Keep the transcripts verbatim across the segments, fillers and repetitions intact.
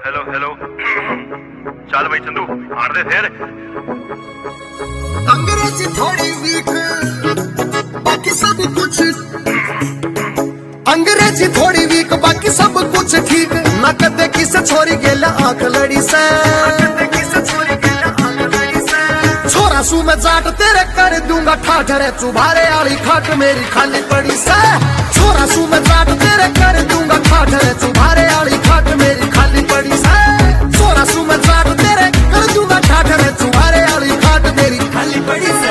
Hello hello चल भाई चंदू आड़ दे फिर अंग्रेजी थोड़ी वीक बाकी सब कुछ अंग्रेजी थोड़ी वीक बाकी सब कुछ ठीक ना कदे किसे छोरी गेला आंख लड़ी से छोरा सू मैं जाट तेरे कर दूंगा ठाठ रे चुभारे आली खाट मेरी खाली पड़ी से छोरा सू मैं जाट तेरे कर दूंगा ठाठ रे चुभारे आली खाट मेरी खाली पड़ी से छोरा सू मैं जाट तेरे कर दूंगा ठाठ रे चुभारे आली खाट मेरी खाली पड़ी से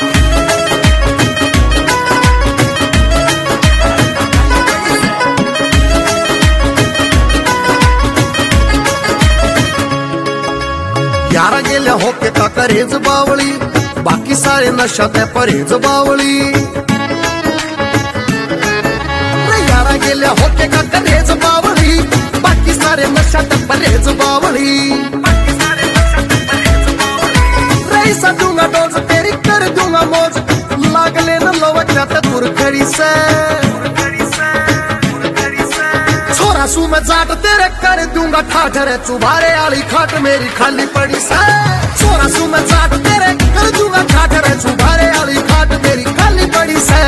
यारा गेल्या होके का करेज बावळी बाकी सारे नशा ते परहेज बावळी यारा गेल्या होके का करेज बावळी बाकी सारे नशा ते परहेज बावळी रईसा दूंगा डोज तेरी कर दूंगा मौज लागले न लवक्या ते दूर खड़ी से छोरा सू मैं जाट तेरे कर दूंगा ठाठ रे चुभारे आली खाट मेरी खाली पड़ी से छोरा सू मैं जाट तेरे कर दूंगा ठाठ रे चुभारे आली खाट मेरी खाली पड़ी से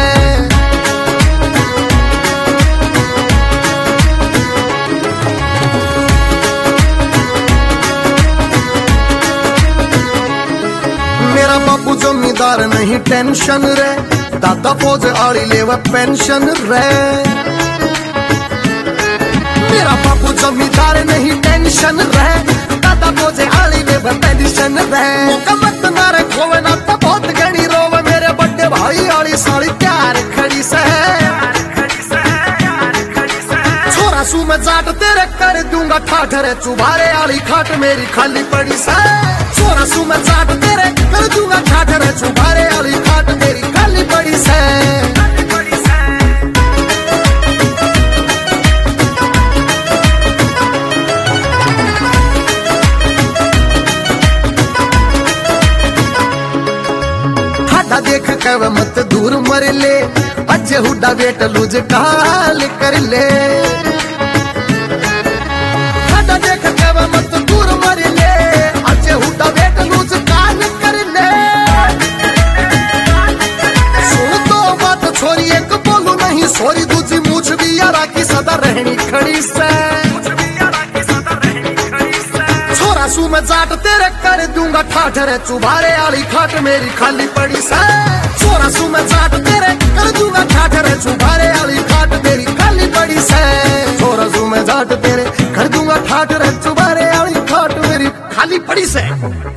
मेरा बापू जमींदार नहीं टेंशन रे दादा फौज आली लेवा पेंशन रे मेरा बापू जमींदार नहीं टेंशन रहे दादा बोझे आली में पेंशन रहे मौका मत मारे खोवे ना तो बहुत घड़ी रोवे मेरे बड़े भाई आली साली प्यार खड़ी से छोरा सू मैं जाट तेरे कर दूंगा ठाठ रे चुभारे आली खाट मेरी खाली पड़ी से छोरा सू मैं जाट तेरे कर दूंगा ठाठ रे चुभारे आली खाट मेरी खाली पड़ी से देख कर मत दूर मर ले अजे हुडा बेट लूज काल कर ले खादा देख कर मत दूर मर ले अजे हुडा बेट लूज काल कर ले सुन तो बात छोरी एक बोलू नहीं सोरी दूजी मूछ भी यारा की सदा रहनी खड़ी से छोरा सू मैं जाट तेरे कर दूंगा ठाठ रे चुभारे आली खाट मेरी खाली पड़ी से छोरा सू मैं जाट तेरे कर दूंगा ठाठ रे चुभारे आली खाट मेरी खाली पड़ी से छोरा सू मैं जाट तेरे कर दूंगा ठाठ रे चुभारे आली खाट मेरी खाली पड़ी से।